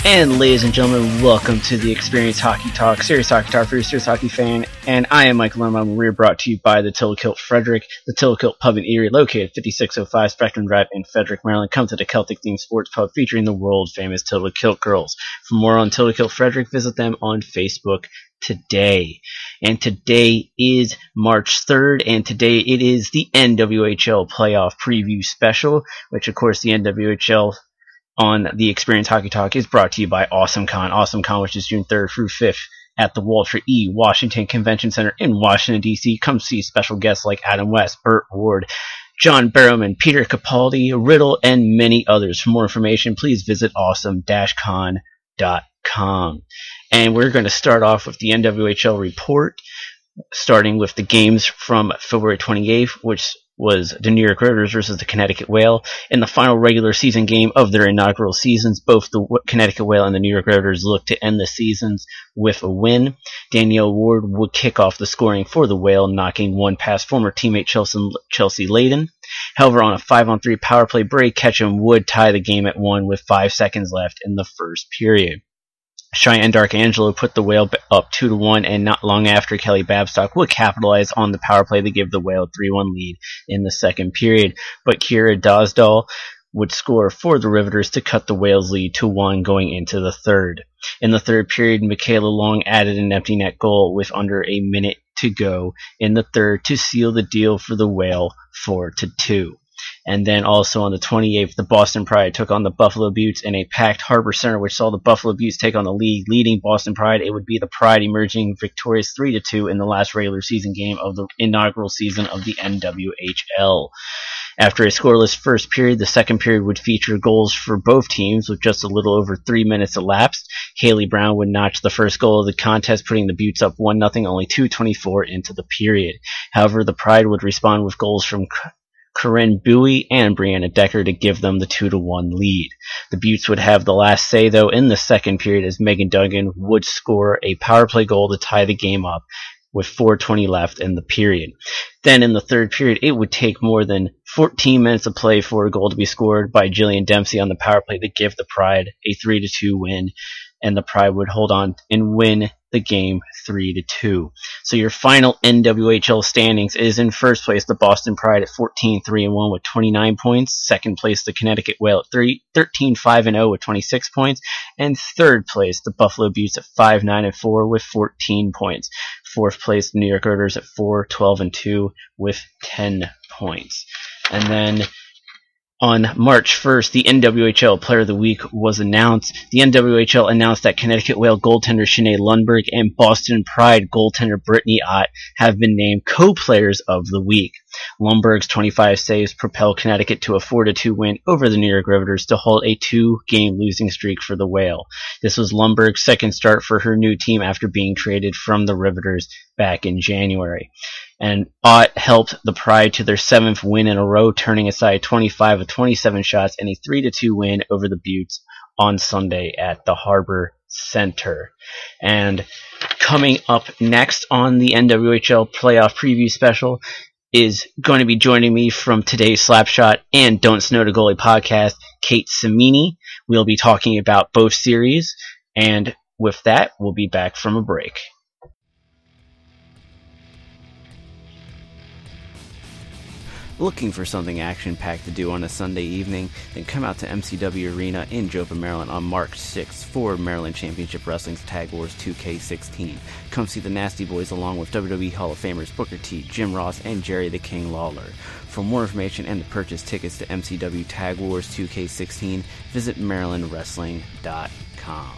And ladies and gentlemen, welcome to the Experience Hockey Talk, serious hockey talk for your serious hockey fan. And I am Michael Lerman. We're brought to you by the Tillikilt Frederick, the Tillikilt Pub and Eatery, located at 5605 Spectrum Drive in Frederick, Maryland. Come to the Celtic-themed sports pub featuring the world-famous Tillikilt girls. For more on Tillikilt Frederick, visit them on Facebook today. And today is March 3rd, and today it is the NWHL Playoff Preview Special, which, of course, the NWHL on the Experience Hockey Talk is brought to you by AwesomeCon. AwesomeCon, which is June 3rd through 5th at the Walter E. Washington Convention Center in Washington, D.C. Come see special guests like Adam West, Burt Ward, John Barrowman, Peter Capaldi, Riddle, and many others. For more information, please visit awesome-con.com. And we're going to start off with the NWHL report, starting with the games from February 28th, which was the New York Rivers versus the Connecticut Whale. In the final regular season game of their inaugural seasons, both the Connecticut Whale and the New York Rivers looked to end the seasons with a win. Danielle Ward would kick off the scoring for the Whale, knocking one past former teammate Chelsea Layden. However, on a 5-on-3 power play break, Ketchum would tie the game at 1 with 5 seconds left in the first period. Cheyenne Darkangelo put the Whale up 2-1, and not long after, Kelly Babstock would capitalize on the power play to give the Whale a 3-1 lead in the second period. But Kira Dosdall would score for the Riveters to cut the Whale's lead to 1 going into the third. In the third period, Michaela Long added an empty net goal with under a minute to go in the third to seal the deal for the Whale 4-2. And then also on the 28th, the Boston Pride took on the Buffalo Beauts in a packed Harbor Center, which saw the Buffalo Beauts take on the leading Boston Pride. It would be the Pride emerging victorious 3-2 in the last regular season game of the inaugural season of the NWHL. After a scoreless first period, the second period would feature goals for both teams with just a little over 3 minutes elapsed. Haley Brown would notch the first goal of the contest, putting the Beauts up 1-0, only 2:24 into the period. However, the Pride would respond with goals from Corinne Bowie and Brianna Decker to give them the 2-1 lead. The Beauts would have the last say, though, in the second period, as Megan Duggan would score a power play goal to tie the game up with 4:20 left in the period. Then in the third period, it would take more than 14 minutes of play for a goal to be scored by Jillian Dempsey on the power play to give the Pride a 3-2 win, and the Pride would hold on and win the game 3-2. So your final NWHL standings is in first place, the Boston Pride at 14-3-1 with 29 points. Second place, the Connecticut Whale at 13-5-0 with 26 points. And third place, the Buffalo Beauts at 5-9-4 with 14 points. Fourth place, the New York Rivers at 4-12-2 with 10 points. And then on March 1st, the NWHL Player of the Week was announced. The NWHL announced that Connecticut Whale goaltender Shanae Lundberg and Boston Pride goaltender Brittany Ott have been named co-players of the week. Lundberg's 25 saves propelled Connecticut to a 4-2 win over the New York Riveters to hold a 2-game losing streak for the Whale. This was Lundberg's second start for her new team after being traded from the Riveters back in January. And Ott helped the Pride to their 7th win in a row, turning aside 25 of 27 shots and a 3-2 win over the Beauts on Sunday at the Harbor Center. And coming up next on the NWHL Playoff Preview Special is going to be joining me from today's Slapshot and Don't Snow the Goalie podcast, Kate Cimini. We'll be talking about both series, and with that, we'll be back from a break. Looking for something action-packed to do on a Sunday evening? Then come out to MCW Arena in Jopa, Maryland on March 6th for Maryland Championship Wrestling's Tag Wars 2K16. Come see the Nasty Boys along with WWE Hall of Famers Booker T, Jim Ross, and Jerry the King Lawler. For more information and to purchase tickets to MCW Tag Wars 2K16, visit MarylandWrestling.com.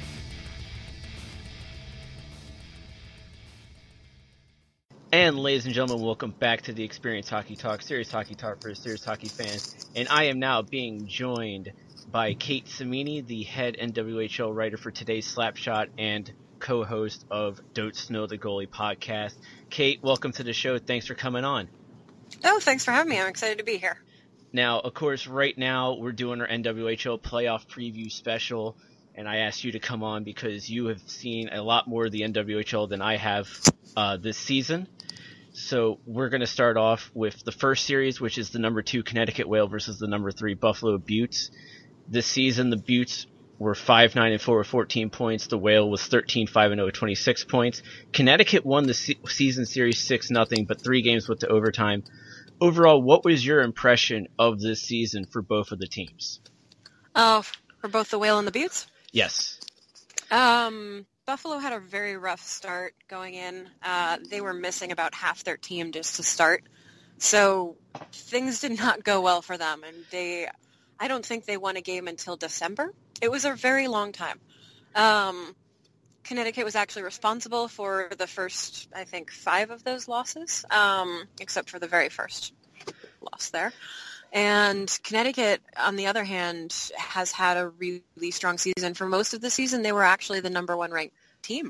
And ladies and gentlemen, welcome back to the Experience Hockey Talk, serious hockey talk for serious hockey fans. And I am now being joined by Kate Cimini, the head NWHL writer for today's Slapshot and co-host of Don't Snow the Goalie podcast. Kate, welcome to the show. Thanks for coming on. Oh, thanks for having me. I'm excited to be here. Now, of course, right now we're doing our NWHL playoff preview special, and I asked you to come on because you have seen a lot more of the NWHL than I have this season. So we're going to start off with the first series, which is the number 2 Connecticut Whale versus the number 3 Buffalo Beauts. This season, the Beauts were 5-9-4 with 14 points. The Whale was 13-5-0 with 26 points. Connecticut won the season series 6-0, but 3 games went to overtime. Overall, what was your impression of this season for both of the teams? For both the Whale and the Buttes? Yes. Buffalo had a very rough start going in. They were missing about half their team just to start. So things did not go well for them, and I don't think they won a game until December. It was a very long time. Connecticut was actually responsible for the first, I think, 5 of those losses, except for the very first loss there. And Connecticut, on the other hand, has had a really strong season. For most of the season, they were actually the number 1 ranked team,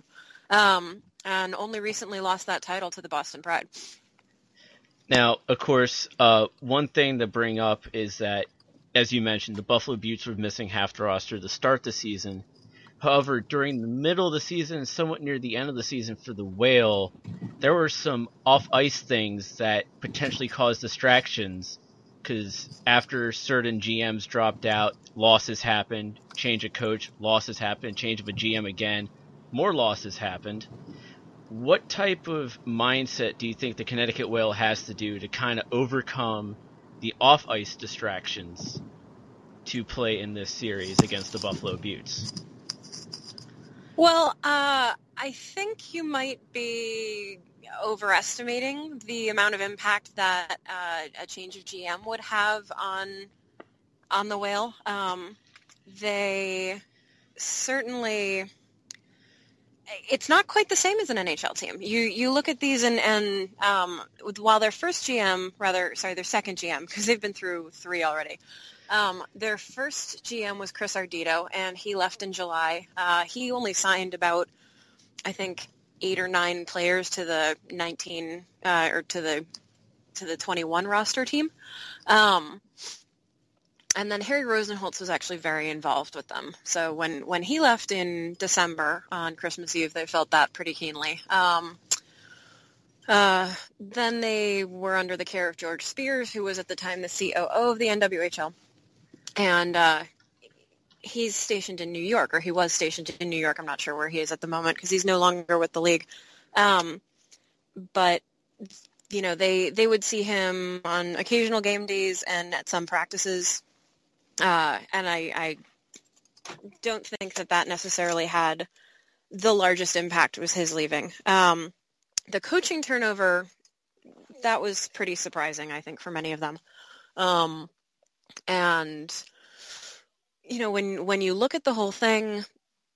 and only recently lost that title to the Boston Pride. Now, of course, one thing to bring up is that, as you mentioned, the Buffalo Buttes were missing half the roster to start the season. However, during the middle of the season and somewhat near the end of the season for the Whale, there were some off-ice things that potentially caused distractions, because after certain GMs dropped out, losses happened, change of coach, losses happened, change of a GM again, more losses happened. What type of mindset do you think the Connecticut Whale has to do to kind of overcome the off-ice distractions to play in this series against the Buffalo Buttes? Well, I think you might be overestimating the amount of impact that a change of GM would have on the Whale. They certainly... It's not quite the same as an NHL team. You look at these and while their second GM, because they've been through 3 already, their first GM was Chris Ardito, and he left in July. He only signed about, I think, 8 or 9 players to the 19 or to the 21 roster team. And then Harry Rosenholtz was actually very involved with them. So when he left in December on Christmas Eve, they felt that pretty keenly. Then they were under the care of George Spears, who was at the time the COO of the NWHL. And he's stationed in New York, or he was stationed in New York. I'm not sure where he is at the moment because he's no longer with the league. But, you know, they would see him on occasional game days and at some practices. And I don't think that necessarily had the largest impact was his leaving. The coaching turnover, that was pretty surprising, I think, for many of them. And, you know, when you look at the whole thing,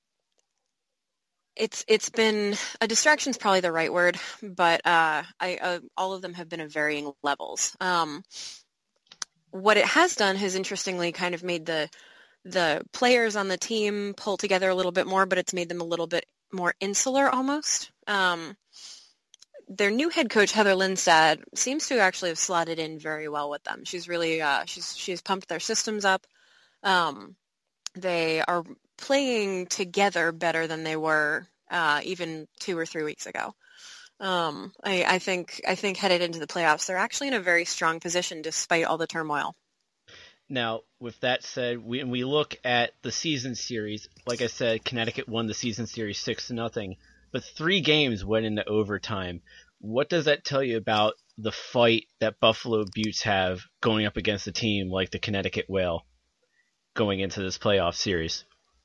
it's been a distraction is probably the right word, but all of them have been at varying levels. What it has done has interestingly kind of made the players on the team pull together a little bit more, but it's made them a little bit more insular almost. Their new head coach, Heather Lindstad, seems to actually have slotted in very well with them. She's really she's pumped their systems up. They are playing together better than they were even 2 or 3 weeks ago. I think headed into the playoffs, they're actually in a very strong position despite all the turmoil. Now, with that said, when we look at the season series, like I said, Connecticut won the season series 6-0, but 3 games went into overtime. What does that tell you about the fight that Buffalo Buttes have going up against a team like the Connecticut Whale going into this playoff series?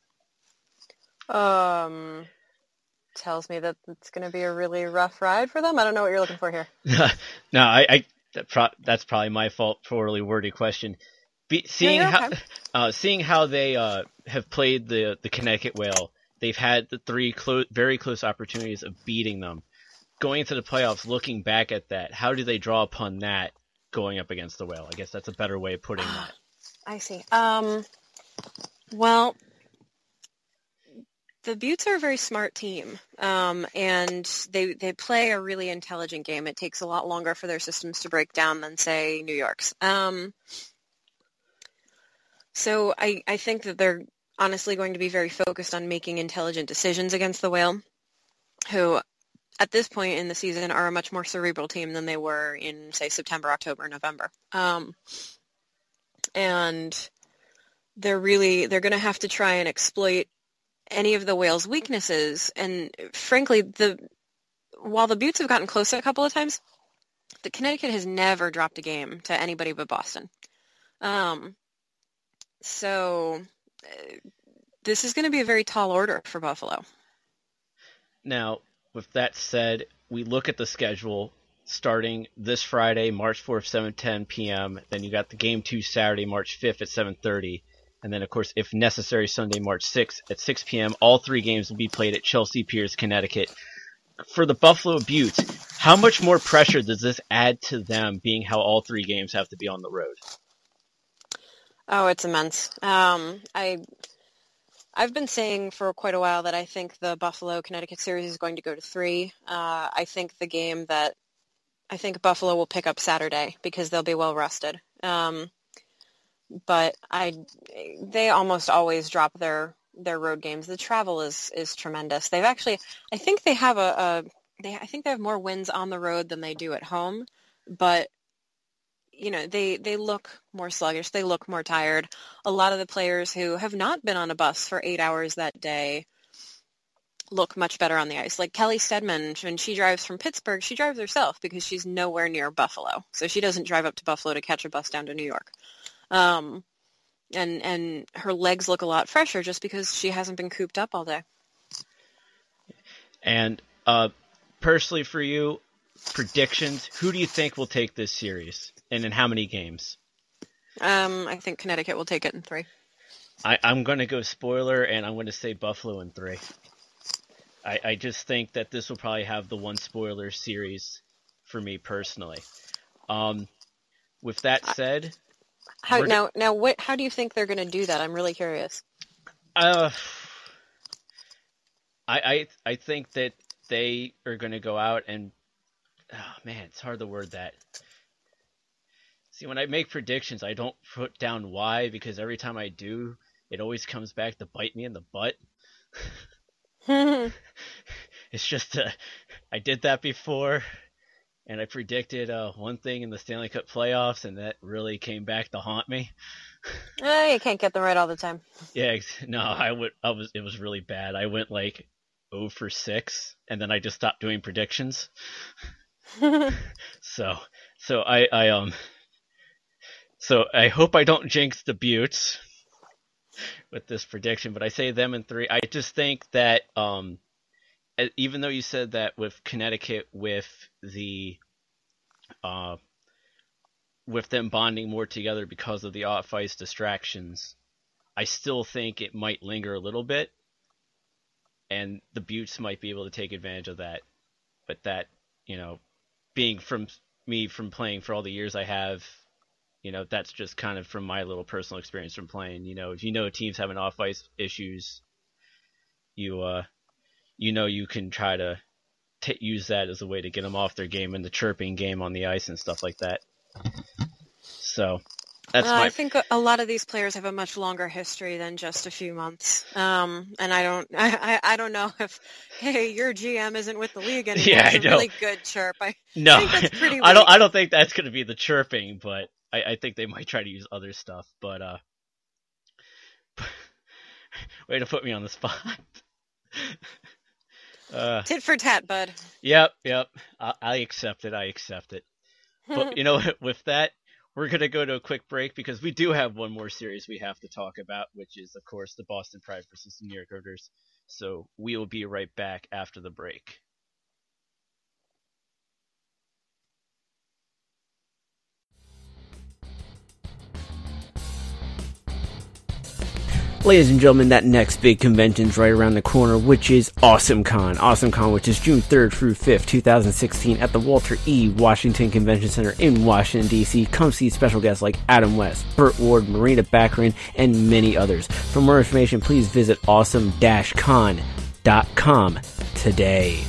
Tells me that it's going to be a really rough ride for them. I don't know what you're looking for here. No, that's probably my fault. Poorly worded question. Seeing how they have played the Connecticut Whale, they've had the 3 very close opportunities of beating them. Going into the playoffs, looking back at that, how do they draw upon that going up against the Whale? I guess that's a better way of putting that. I see. Well, the Buttes are a very smart team, and they play a really intelligent game. It takes a lot longer for their systems to break down than, say, New York's. So I think that they're honestly going to be very focused on making intelligent decisions against the Whale, who at this point in the season are a much more cerebral team than they were in, say, September, October, November. And they're going to have to try and exploit any of the Whale's weaknesses. And frankly, while the Buttes have gotten close a couple of times, the Connecticut has never dropped a game to anybody but Boston. So this is going to be a very tall order for Buffalo. Now, with that said, we look at the schedule starting this Friday, March 4th, 7:10 p.m. Then you got the game 2 Saturday, March 5th at 7:30. And then, of course, if necessary, Sunday, March 6th at 6 p.m. All three games will be played at Chelsea Piers, Connecticut. For the Buffalo Buttes, how much more pressure does this add to them, being how all three games have to be on the road? Oh, it's immense. I've been saying for quite a while that I think the Buffalo-Connecticut series is going to go to 3. I think Buffalo will pick up Saturday because they'll be well rested. But they almost always drop their road games. The travel is tremendous. I think they have more wins on the road than they do at home, but they look more sluggish. They look more tired. A lot of the players who have not been on a bus for 8 hours that day look much better on the ice. Like Kelly Stedman, when she drives from Pittsburgh, she drives herself because she's nowhere near Buffalo. So she doesn't drive up to Buffalo to catch a bus down to New York. And her legs look a lot fresher just because she hasn't been cooped up all day. And personally for you, predictions, who do you think will take this series? And in how many games? I think Connecticut will take it in 3. I'm going to go spoiler, and I'm going to say Buffalo in 3. I just think that this will probably have the one spoiler series for me personally. With that said... How do you think they're going to do that? I'm really curious. I think that they are going to go out and... Oh, man, it's hard to word that. See, when I make predictions, I don't put down why, because every time I do, it always comes back to bite me in the butt. It's just, I did that before, and I predicted one thing in the Stanley Cup playoffs, and that really came back to haunt me. You can't get them right all the time. Yeah, no, it was really bad. I went like 0 for 6, and then I just stopped doing predictions. So I hope I don't jinx the Buttes with this prediction, but I say them in 3. I just think that even though you said that with Connecticut, with them bonding more together because of the off-ice distractions, I still think it might linger a little bit, and the Buttes might be able to take advantage of that. But that, being from playing for all the years I have, that's just kind of from my little personal experience from playing. If teams having off-ice issues, you can try to use that as a way to get them off their game and the chirping game on the ice and stuff like that. So I think a lot of these players have a much longer history than just a few months. And I don't know if, hey, your GM isn't with the league anymore. Yeah, it's a really good chirp. I think that's pretty weak. I don't think that's going to be the chirping, but I think they might try to use other stuff. But way to put me on the spot. Tit for tat, bud. Yep. I accept it. But with that, we're going to go to a quick break because we do have one more series we have to talk about, which is, of course, the Boston Pride versus the New York Rangers. So we will be right back after the break. Ladies and gentlemen, that next big convention's right around the corner, which is AwesomeCon. AwesomeCon, which is June 3rd through 5th, 2016 at the Walter E. Washington Convention Center in Washington, D.C. Come see special guests like Adam West, Burt Ward, Marina Baccarin, and many others. For more information, please visit awesome-con.com today.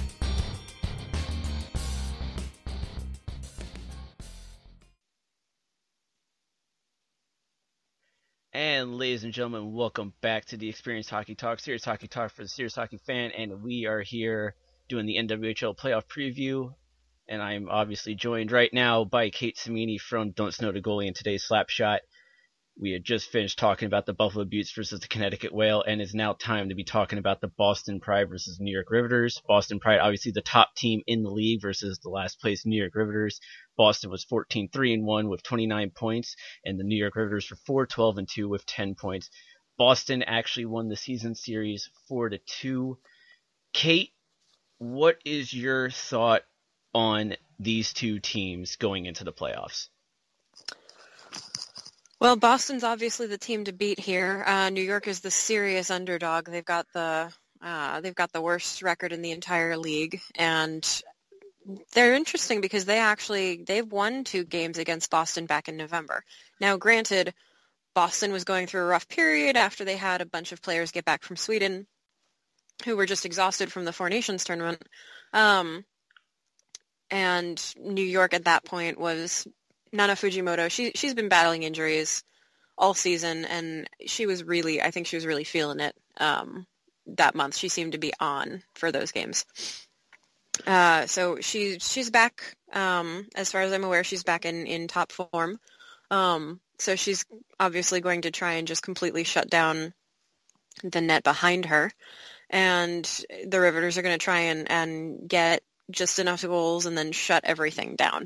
And ladies and gentlemen, welcome back to the Experience Hockey Talk, Serious Hockey Talk for the serious hockey fan, and we are here doing the NWHL playoff preview, and I'm obviously joined right now by Kate Samini from Don't Snow to Goalie and today's Slapshot. We had just finished talking about the Buffalo Beauts versus the Connecticut Whale, and it's now time to be talking about the Boston Pride versus New York Riveters. Boston Pride, obviously the top team in the league versus the last place New York Riveters. Boston was 14-3-1 with 29 points, and the New York Riveters were 4-12-2 with 10 points. Boston actually won the season series 4-2. Kate, what is your thought on these two teams going into the playoffs? Well, Boston's obviously the team to beat here. New York is the serious underdog. They've got the worst record in the entire league, and they're interesting because they've won 2 games against Boston back in November. Now, granted, Boston was going through a rough period after they had a bunch of players get back from Sweden who were just exhausted from the Four Nations tournament. And New York at that point was Nana Fujimoto. She's been battling injuries all season, and I think she was really feeling it that month. She seemed to be on for those games. So she's back. As far as I'm aware, she's back in top form. So she's obviously going to try and just completely shut down the net behind her. And the Riveters are going to try and get just enough goals and then shut everything down.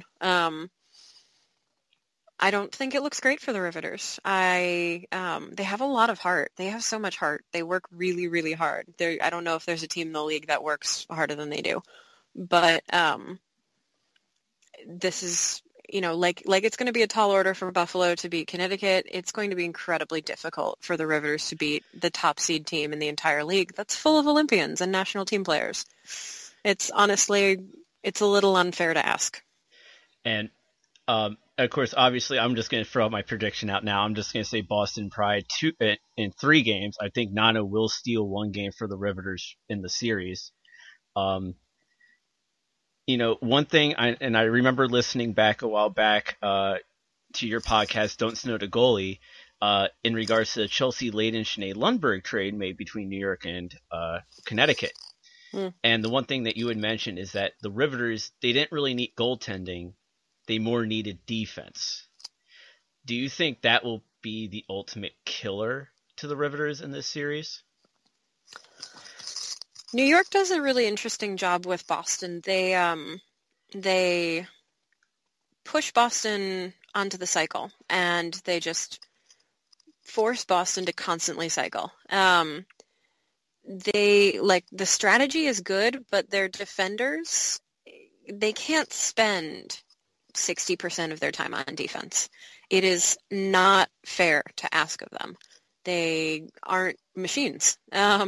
I don't think it looks great for the Riveters. They have a lot of heart. They have so much heart. They work really, really hard. I don't know if there's a team in the league that works harder than they do. But this is, like it's going to be a tall order for Buffalo to beat Connecticut. It's going to be incredibly difficult for the Riveters to beat the top seed team in the entire league that's full of Olympians and national team players. It's a little unfair to ask. And of course, obviously, I'm just going to throw out my prediction out now. I'm just going to say Boston Pride in 3 games. I think Nana will steal 1 game for the Riveters in the series. One thing, I remember listening back a while back to your podcast, Don't Snow the Goalie, in regards to the Chelsea Layden Sinead Lundberg trade made between New York and Connecticut. And the one thing that you had mentioned is that the Riveters, they didn't really need goaltending. They more needed defense. Do you think that will be the ultimate killer to the Riveters in this series? New York does a really interesting job with Boston. They push Boston onto the cycle, and they just force Boston to constantly cycle. The strategy is good, but their defenders, they can't spend 60% of their time on defense. It is not fair to ask of them. They aren't machines.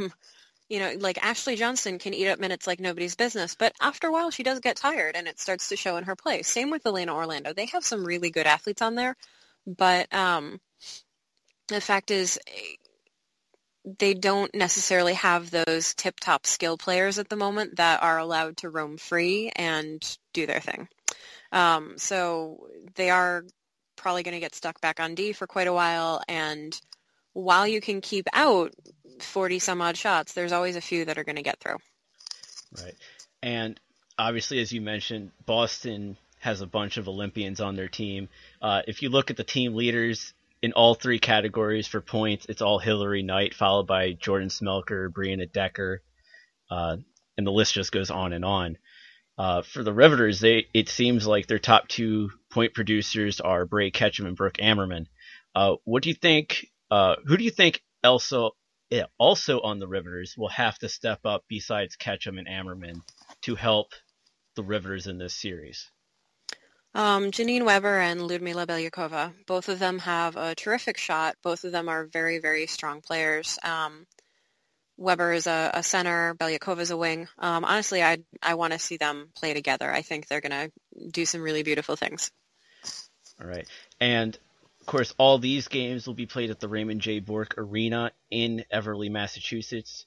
Ashley Johnston can eat up minutes like nobody's business, but after a while she does get tired and it starts to show in her play. Same with Elena Orlando. They have some really good athletes on there, but the fact is they don't necessarily have those tip-top skill players at the moment that are allowed to roam free and do their thing. So they are probably going to get stuck back on D for quite a while, and while you can keep out 40-some-odd shots, there's always a few that are going to get through. Right. And obviously, as you mentioned, Boston has a bunch of Olympians on their team. If you look at the team leaders in all 3 categories for points, it's all Hillary Knight, followed by Jordan Smelker, Brianna Decker, and the list just goes on and on. For the Riveters, it seems like their top 2 point producers are Bray Ketchum and Brooke Ammerman. What do you think? Who do you think also on the Riveters will have to step up besides Ketchum and Ammerman to help the Riveters in this series? Janine Weber and Ludmila Belyakova. Both of them have a terrific shot. Both of them are very, very strong players. Weber is a center. Belyakova is a wing. Honestly, I want to see them play together. I think they're going to do some really beautiful things. All right. And, of course, all these games will be played at the Raymond J. Bourque Arena in Everly, Massachusetts.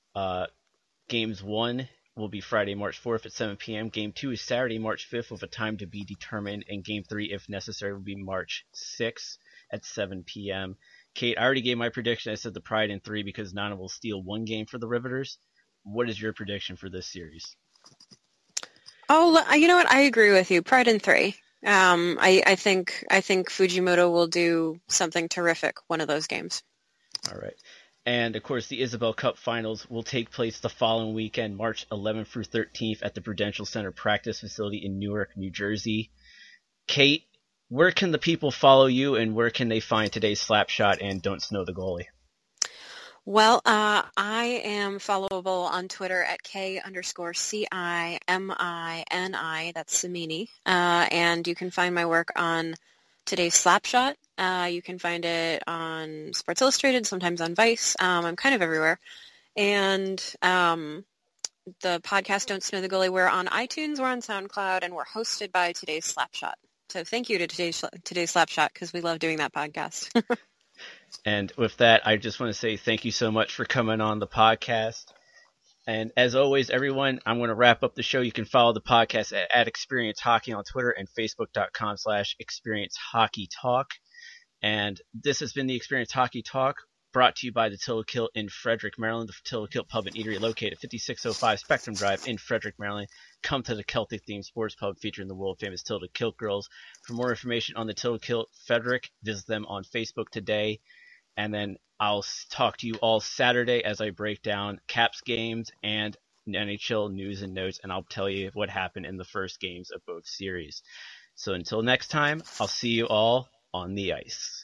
Games 1 will be Friday, March 4th at 7 p.m. Game 2 is Saturday, March 5th with a time to be determined. And Game 3, if necessary, will be March 6th at 7 p.m. Kate, I already gave my prediction. I said the Pride in 3 because Nana will steal 1 game for the Riveters. What is your prediction for this series? Oh, you know what? I agree with you. Pride in 3. I think Fujimoto will do something terrific one of those games. All right. And, of course, the Isabel Cup Finals will take place the following weekend, March 11th through 13th, at the Prudential Center practice facility in Newark, New Jersey. Kate, where can the people follow you, and where can they find today's Slapshot and Don't Snow the Goalie? Well, I am followable on Twitter at K_CIMINI. That's Cimini. And you can find my work on today's Slapshot. You can find it on Sports Illustrated, sometimes on Vice. I'm kind of everywhere. And the podcast Don't Snow the Goalie, we're on iTunes, we're on SoundCloud, and we're hosted by today's Slapshot. So thank you to today's Slapshot, because we love doing that podcast. And with that, I just want to say thank you so much for coming on the podcast. And as always, everyone, I'm going to wrap up the show. You can follow the podcast at Experience Hockey on Twitter and Facebook.com/Experience Hockey Talk. And this has been the Experience Hockey Talk, brought to you by the Tillakilt in Frederick, Maryland, the Tillakilt Pub and Eatery located at 5605 Spectrum Drive in Frederick, Maryland. Come to the Celtic-themed sports pub featuring the world-famous Tillakilt girls. For more information on the Tillakilt Frederick, visit them on Facebook today. And then I'll talk to you all Saturday as I break down Caps games and NHL news and notes, and I'll tell you what happened in the first games of both series. So until next time, I'll see you all on the ice.